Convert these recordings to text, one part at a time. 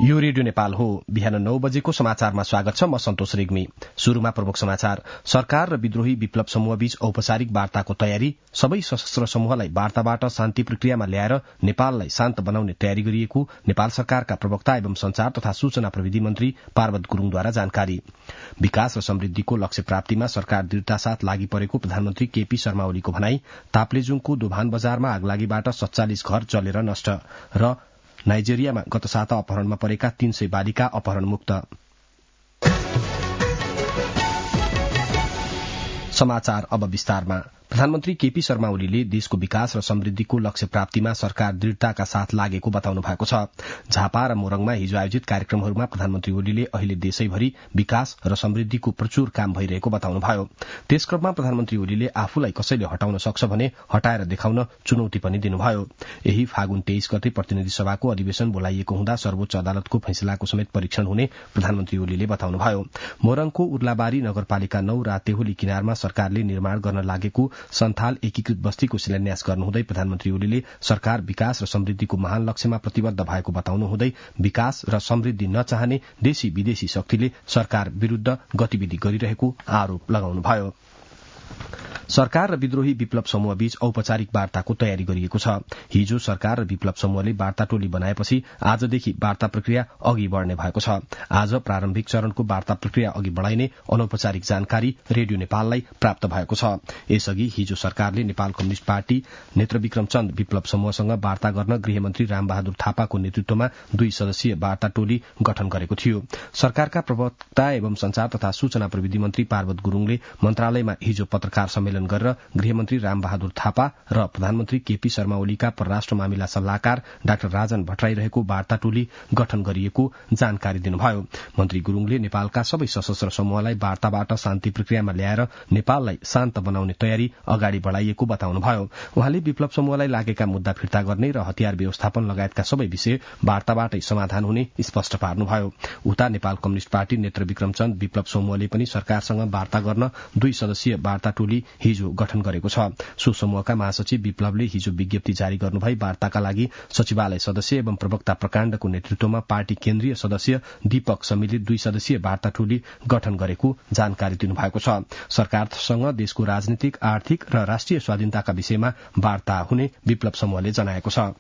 यो रेडियो नेपाल हो। बिहान 9 बजेको समाचारमा स्वागत छ। म सन्तोष रेग्मी। शुरूमा प्रमुख समाचार। सरकार र विद्रोही विप्लव समूहबीच औपचारिक वार्ताको तयारी। सबै सशस्त्र समूहलाई वार्ताबाट शान्ति प्रक्रियामा ल्याएर नेपाललाई शान्त बनाउने तयारी गरिएको नेपाल सरकारका प्रवक्ता एवं संचार तथा सूचना प्रविधि मन्त्री पार्वत गुरूङद्वारा जानकारी। विकास र समृद्धिको लक्ष्य प्राप्तिमा सरकार दृढ़ता साथ लागि परेको प्रधानमन्त्री केपी शर्मा ओलीको भनाई। ताप्लेजुङको दोभान बजारमा आगलागीबाट 47 घर जलेर नष्ट र नाइजेरियामा गत साता अपहरणमा परेका 300 बालिका अपहरणमुक्त। समाचार अब विस्तारमा। प्रधानमन्त्री केपी शर्मा ओलीले देशको विकास र समृद्धिको लक्ष्य प्राप्तिमा सरकार दृढ़ताका साथ लागेको बताउनु भएको छ। झापा र मोरङमा हिजो आयोजित कार्यक्रमहरूमा प्रधानमन्त्री ओलीले अहिले देशैभरि विकास र समृद्धिको प्रचुर काम भइरहेको बताउनुभयो। त्यसक्रममा प्रधानमन्त्री ओलीले आफूलाई कसैले हटाउन सक्छ भने हटाएर देखाउन चुनौती पनि दिनुभयो। यही फागुन 23 गते प्रतिनिधि सभाको अधिवेशन बोलाइएको हुँदा सर्वोच्च अदालतको फैसलाको समेत परीक्षण हुने प्रधानमन्त्री ओलीले बताउनुभयो। मोरङको उर्लाबारी नगरपालिका 9 रातेहोली किनारमा सरकारले निर्माण गर्न लागेको सन्थाल एकीकृत बस्तीको शिलान्यास गर्नुहुँदै प्रधानमन्त्री ओलीले सरकार विकास र समृद्धिको महान लक्ष्यमा प्रतिबद्ध भएको बताउनुहुँदै विकास र समृद्धि नचाहने देशी विदेशी शक्तिले सरकार विरूद्ध गतिविधि गरिरहेको आरोप लगाउनुभयो। सरकार र विद्रोही विप्लव समूहबीच औपचारिक वार्ताको तयारी गरिएको छ। हिजो सरकार र विप्लव समूहले वार्ता टोली बनाएपछि आजदेखि वार्ता प्रक्रिया अघि बढ्ने भएको छ। आज प्रारम्भिक चरणको वार्ता प्रक्रिया अघि बढ़ाइने अनौपचारिक जानकारी रेडियो नेपाललाई प्राप्त भएको छ। यसअघि हिजो सरकारले नेपाल कम्युनिष्ट पार्टी नेत्रविक्रम चन्द विप्लव समूहसँग वार्ता गर्न गृहमन्त्री रामबहादुर थापाको नेतृत्वमा 2 सदस्यीय वार्ता टोली गठन गरेको थियो। सरकारका प्रवक्ता एवं संचार तथा सूचना प्रविधि मन्त्री पार्वत गुरूङले मन्त्रालयमा हिजो पत्रकार सम्मेलन गरेर गृहमन्त्री रामबहादुर थापा र प्रधानमन्त्री केपी शर्मा ओलीका परराष्ट्र मामिला सल्लाहकार डाक्टर राजन भट्टराई रहेको वार्ता टोली गठन गरिएको जानकारी दिनुभयो। मन्त्री गुरूङले नेपालका सबै सशस्त्र समूहलाई वार्ताबाट शान्ति प्रक्रियामा ल्याएर नेपाललाई शान्त बनाउने तयारी अगाडि बढ़ाइएको बताउनुभयो। उहाँले विप्लव समूहलाई लागेका मुद्दा फिर्ता गर्ने र हतियार व्यवस्थापन लगायतका सबै विषय वार्ताबाटै समाधान हुने स्पष्ट पार्नुभयो। उता नेपाल कम्युनिष्ट पार्टी नेत्रविक्रम चन्द विप्लव समूहले पनि सरकारसँग वार्ता गर्न 2 सदस्यीय वार्ता टोली हिजो गठन गरेको छ। सो समूहका महासचिव विप्लवले हिजो विज्ञप्ति जारी गर्नुभई वार्ताका लागि सचिवालय सदस्य एवं प्रवक्ता प्रकाण्डको नेतृत्वमा पार्टी केन्द्रीय सदस्य दीपक समिलित 2 सदस्यीय वार्ता टोली गठन गरेको जानकारी दिनुभएको छ। सरकारसँग देशको राजनीतिक, आर्थिक र राष्ट्रिय स्वाधीनताका विषयमा वार्ता हुने विप्लव समूहले जनाएको छ।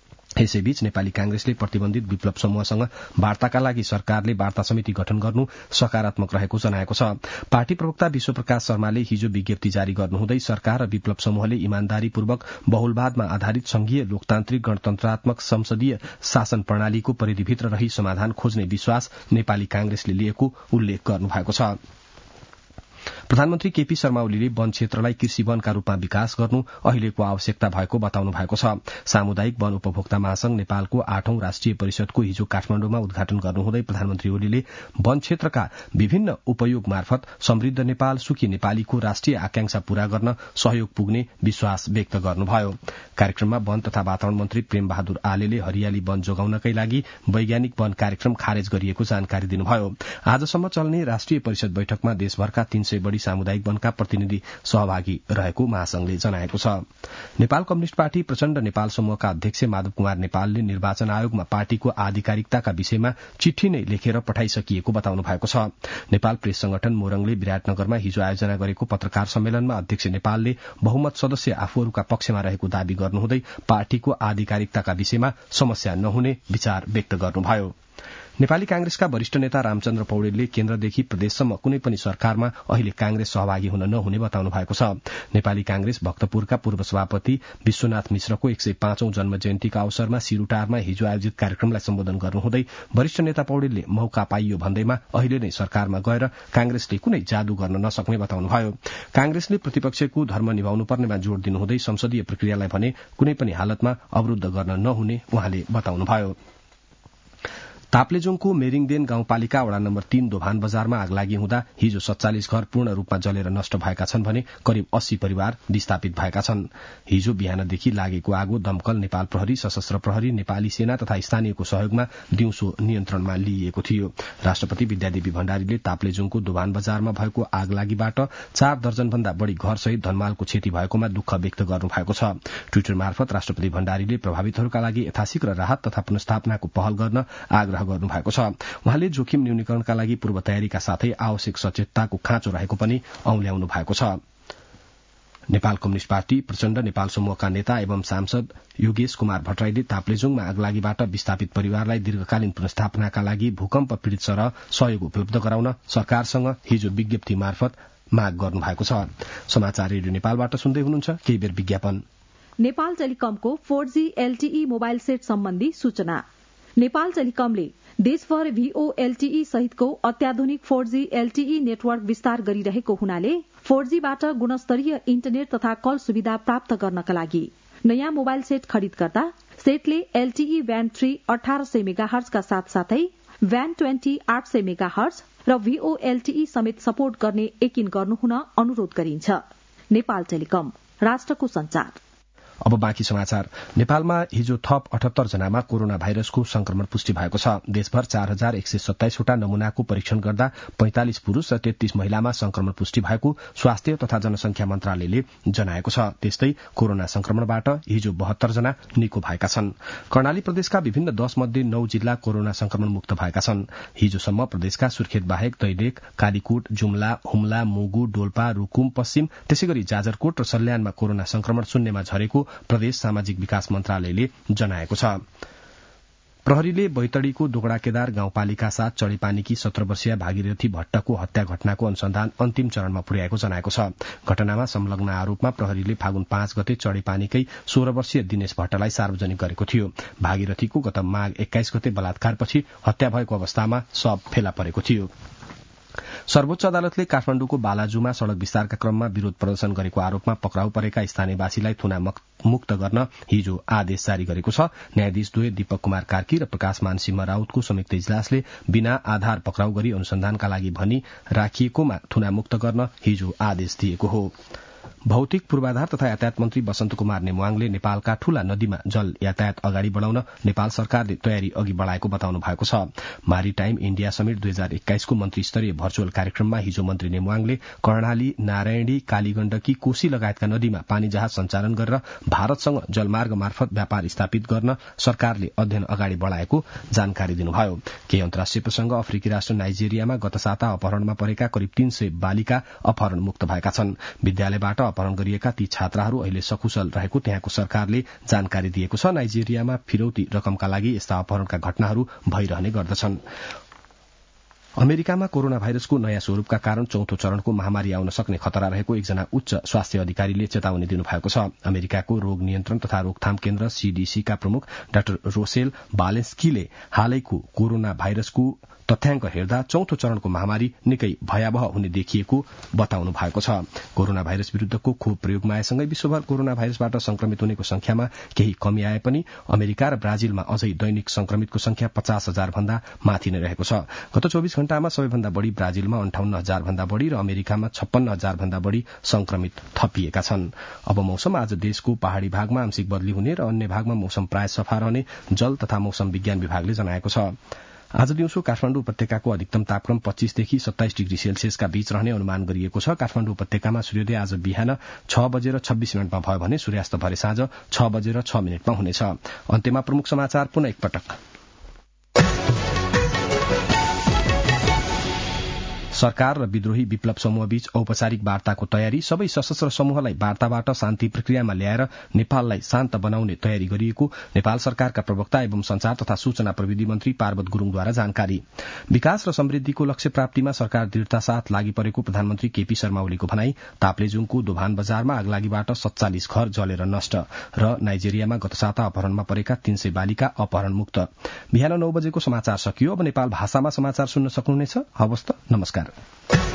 यसैबीच नेपाली कांग्रेसले प्रतिबन्धित विप्लव समूहसँग वार्ताका लागि सरकारले वार्ता समिति गठन गर्नु सकारात्मक रहेको जनाएको छ। पार्टी प्रवक्ता विश्वप्रकाश शर्माले हिजो विज्ञप्ति जारी गर्नुहुँदै सरकार र विप्लव समूहले इमानदारीपूर्वक बहुलवादमा आधारित संघीय लोकतान्त्रिक गणतन्त्रात्मक संसदीय शासन प्रणालीको परिधिभित्र रही समाधान खोज्ने विश्वास नेपाली कांग्रेसले लिएको उल्लेख गर्नुभएको छ। प्रधानमन्त्री केपी शर्मा ओलीले वन क्षेत्रलाई कृषि वनका रूपमा विकास गर्नु अहिलेको आवश्यकता भएको बताउनु भएको छ। सामुदायिक वन उपभोक्ता महासंघ नेपालको 8औं राष्ट्रिय परिषदको हिजो काठमाडौँमा उद्घाटन गर्नुहुँदै प्रधानमन्त्री ओलीले वन क्षेत्रका विभिन्न उपयोग मार्फत समृद्ध नेपाल, सुखी नेपालीको राष्ट्रिय आकांक्षा पूरा गर्न सहयोग पुग्ने विश्वास व्यक्त गर्नुभयो। कार्यक्रममा वन तथा वातावरण मन्त्री प्रेम बहादुर आलेले हरियाली वन जोगाउनकै लागि वैज्ञानिक वन कार्यक्रम खारेज गरिएको जानकारी दिनुभयो। आजसम्म चल्ने राष्ट्रिय परिषद बैठकमा देशभरका 300 बढ़ी सामुदायिक वनका प्रतिनिधि सहभागी रहेको महासंघले जनाएको छ। नेपाल कम्युनिष्ट पार्टी प्रचण्ड नेपाल समूहका अध्यक्ष माधव कुमार नेपालले निर्वाचन आयोगमा पार्टीको आधिकारिकताका विषयमा चिठी नै लेखेर पठाइसकिएको बताउनु भएको छ। नेपाल प्रेस संगठन मोरङले विराटनगरमा हिजो आयोजना गरेको पत्रकार सम्मेलनमा अध्यक्ष नेपालले बहुमत सदस्य आफूहरूका पक्षमा रहेको दावी गर्नुहुँदै पार्टीको आधिकारिकताका विषयमा समस्या नहुने विचार व्यक्त गर्नुभयो। नेपाली कांग्रेसका वरिष्ठ नेता रामचन्द्र पौडेलले केन्द्रदेखि प्रदेशसम्म कुनै पनि सरकारमा अहिले कांग्रेस सहभागी हुन नहुने बताउनु भएको छ। नेपाली कांग्रेस भक्तपुरका पूर्व सभापति विश्वनाथ मिश्रको 105औं जन्म जयन्तीका अवसरमा सिरूटारमा हिजो आयोजित कार्यक्रमलाई सम्बोधन गर्नुहुँदै वरिष्ठ नेता पौडेलले मौका पाइयो भन्दैमा अहिले नै सरकारमा गएर कांग्रेसले कुनै जादू गर्न नसक्ने बताउनुभयो। कांग्रेसले प्रतिपक्षको धर्म निभाउनु पर्नेमा जोड़ दिनुहुँदै संसदीय प्रक्रियालाई भने कुनै पनि हालतमा अवरूद्ध गर्न नहुने उहाँले बताउनुभयो। ताप्लेजुङको मेरिङदेन गाउँपालिका वडा नम्बर 3 दोभान बजारमा आगलागी हुँदा हिजो 47 घर पूर्ण रूपमा जलेर नष्ट भएका छन् भने करिब 80 परिवार विस्थापित भएका छन्। हिजो बिहानदेखि लागेको आगो दमकल, नेपाल प्रहरी, सशस्त्र प्रहरी, नेपाली सेना तथा स्थानीयको सहयोगमा दिउँसो नियन्त्रणमा लिइएको थियो। राष्ट्रपति विद्यादेवी भण्डारीले ताप्लेजुङको दोभान बजारमा भएको आगलागीबाट 4 दर्जन भन्दा बढ़ी घरसहित धनमालको क्षति भएकोमा दुःख व्यक्त गर्नुभएको छ। ट्विटर मार्फत राष्ट्रपति भण्डारीले प्रभावितहरूका लागि यथाशीघ्र राहत तथा पुनर्स्थापनाको पहल गर्न आग्रह गर्नुभएको छ। उहाँले जोखिम न्यूनीकरणका लागि पूर्व तयारीका साथै आवश्यक सचेतताको खाँचो रहेको पनि औल्याउनु भएको छ। नेपाल कम्युनिष्ट पार्टी प्रचण्ड नेपाल समूहका नेता एवं सांसद योगेश कुमार भट्टराईले ताप्लेजुङमा आगलागीबाट विस्थापित परिवारलाई दीर्घकालीन पुनर्स्थापनाका लागि भूकम्प पीड़ित सरह सहयोग उपलब्ध गराउन सरकारसँग हिजो विज्ञप्ति मार्फत माग गर्नु भएको छ। समाचार रेडियो नेपालबाट सुन्दै हुनुहुन्छ। केही बेर विज्ञापन। नेपाल टेलिकमको 4G LTE मोबाइल सेट सम्बन्धी सूचना। नेपाल टेलिकमले देशभर VOLTE सहितको अत्याधुनिक 4G LTE नेटवर्क विस्तार गरिरहेको हुनाले 4Gबाट गुणस्तरीय इन्टरनेट तथा कल सुविधा प्राप्त गर्नका लागि नयाँ मोबाइल सेट खरिद गर्दा सेटले LTE ब्यान्ड 3 1800 मेगाहर्ज का साथसाथै ब्यान्ड 20 800 मेगाहर्ज र VOLTE समेत सपोर्ट गर्ने यकिन गर्नुहुन अनुरोध गरिन्छ। नेपाल टेलिकम, राष्ट्रको संचार। अब बाँकी समाचार। नेपालमा हिजो थप 78 जनामा कोरोना भाइरसको संक्रमण पुष्टि भएको छ। देशभर 4127 वटा नमूनाको परीक्षण गर्दा 45 पुरूष र 33 महिलामा संक्रमण पुष्टि भएको स्वास्थ्य तथा जनसंख्या मन्त्रालयले जनाएको छ। त्यस्तै कोरोना संक्रमणबाट हिजो 72 जना निको भएका छन्। कर्णाली प्रदेशका विभिन्न 10 मध्ये 9 जिल्ला कोरोना संक्रमण मुक्त भएका छन्। हिजोसम्म प्रदेशका सुर्खेत बाहेक दैलेख, कालीकोट, जुम्ला, हुम्ला, मुगु, डोल्पा, रुकुम पश्चिम, त्यसैगरी जाजरकोट र सल्यानमा कोरोना संक्रमण शून्यमा झरेको प्रदेश सामाजिक विकास मन्त्रालयले जनाएको छ। प्रहरीले बैतडीको दोगडा केदार गाउँपालिका 7 चढीपानीकी 17 वर्षीय भागीरथी भट्टको हत्या घटनाको अनुसन्धान अन्तिम चरणमा पुर्याएको जनाएको छ। घटनामा संलग्न आरोपमा प्रहरीले फागुन 5 गते चढीपानीकै 16 वर्षीय दिनेश भट्टलाई सार्वजनिक गरेको थियो। भागीरथीको गत माघ 21 गते बलात्कारपछि हत्या भएको अवस्थामा शव फेला परेको थियो। सर्वोच्च अदालतले काठमाडौँको बालाजुमा सड़क विस्तारका क्रममा विरोध प्रदर्शन गरेको आरोपमा पक्राउ परेका स्थानीयवासीलाई थुना मुक्त गर्न हिजो आदेश जारी गरेको छ। न्यायाधीश द्वय दीपक कुमार कार्की र प्रकाश मानसिंह राउतको संयुक्त इजलासले बिना आधार पक्राउ गरी अनुसन्धानका लागि भनी राखिएकोमा थुना मुक्त गर्न हिजो आदेश दिएको हो। भौतिक पूर्वाधार तथा यातायात मन्त्री वसन्त कुमार नेमुवाङले नेपालका ठूला नदीमा जल यातायात अगाडि बढ़ाउन नेपाल सरकारले तयारी अघि बढ़ाएको बताउनु भएको छ। मारीटाइम इण्डिया समिट 2021 को मन्त्री स्तरीय भर्चुअल कार्यक्रममा हिजो मन्त्री नेमुवाङले कर्णाली, नारायणी, कालीगण्डकी, कोशी लगायतका नदीमा पानी जहाज सञ्चालन गरेर भारतसँग जलमार्ग मार्फत व्यापार स्थापित गर्न सरकारले अध्ययन अगाडि बढ़ाएको जानकारी दिनुभयो। केही अन्तर्राष्ट्रिय प्रसंग। अफ्रिकी राष्ट्र नाइजेरियामा गत साता अपहरणमा परेका करिब 300 बालिका अपहरण मुक्त भएका छन्। विद्यालयबाट अपहरण गरिएका ती छात्राहरू अहिले सकुशल रहेको त्यहाँको सरकारले जानकारी दिएको छ। नाइजेरियामा फिरौती रकमका लागि यस्ता अपहरणका घटनाहरू भइरहने गर्दछन्। अमेरिकामा कोरोना भाइरसको नयाँ स्वरूपका कारण चौथो चरणको महामारी आउन सक्ने खतरा रहेको एकजना उच्च स्वास्थ्य अधिकारीले चेतावनी दिनुभएको छ। अमेरिकाको रोग नियन्त्रण तथा रोकथाम केन्द्र CDC का प्रमुख डाक्टर रोसेल बालेन्स्कीले हालैको कोरोना भाइरसको तथ्याङ्क हेर्दा चौथो चरणको महामारी निकै भयावह हुने देखिएको बताउनु भएको छ। कोरोना भाइरस विरूद्धको खोप प्रयोगमा आएसँगै विश्वभर कोरोना भाइरसबाट संक्रमित हुनेको संख्यामा केही कमी आए पनि अमेरिका र ब्राजिलमा अझै दैनिक संक्रमितको संख्या 50,000 भन्दा माथि नै रहेको छ। गत 24 घण्टामा सबैभन्दा बढ़ी ब्राजिलमा 58,000 भन्दा बढ़ी र अमेरिकामा 56,000 भन्दा बढ़ी संक्रमित थपिएका छन्। अब मौसम। आज देशको पहाड़ी भागमा आंशिक बदली हुने र अन्य भागमा मौसम प्राय सफा रहने जल तथा मौसम विज्ञान विभागले जनाएको छ। आज दिउँसो काठमाडौँ उपत्यकाको अधिकतम तापक्रम 25 देखि 27 डिग्री सेल्सियसका बीच रहने अनुमान गरिएको छ। काठमाडौँ उपत्यकामा सूर्योदय आज बिहान 6:26 भयो भने सूर्यास्त भरे साँझ 6:06 हुनेछ। अन्त्यमा प्रमुख समाचार पुनः एकपटक। सरकार र विद्रोही विप्लव समूहबीच औपचारिक वार्ताको तयारी। सबै सशस्त्र समूहलाई वार्ताबाट शान्ति प्रक्रियामा ल्याएर नेपाललाई शान्त बनाउने तयारी गरिएको नेपाल सरकारका प्रवक्ता एवं संचार तथा सूचना प्रविधि मन्त्री पार्वत गुरूङद्वारा जानकारी। विकास र समृद्धिको लक्ष्य प्राप्तिमा सरकार दृढ़ता साथ लागि परेको प्रधानमन्त्री केपी शर्मा ओलीको भनाई। ताप्लेजुङको दोभान बजारमा आगलागीबाट 47 घर जलेर नष्ट र नाइजेरियामा गत साता अपहरणमा परेका 300 बालिका अपहरण मुक्त। बिहान 9 बजेको समाचार सकियो। अब नेपाल भाषामा समाचार सुन्न सक्नुहुनेछ। हवस् त, नमस्कार।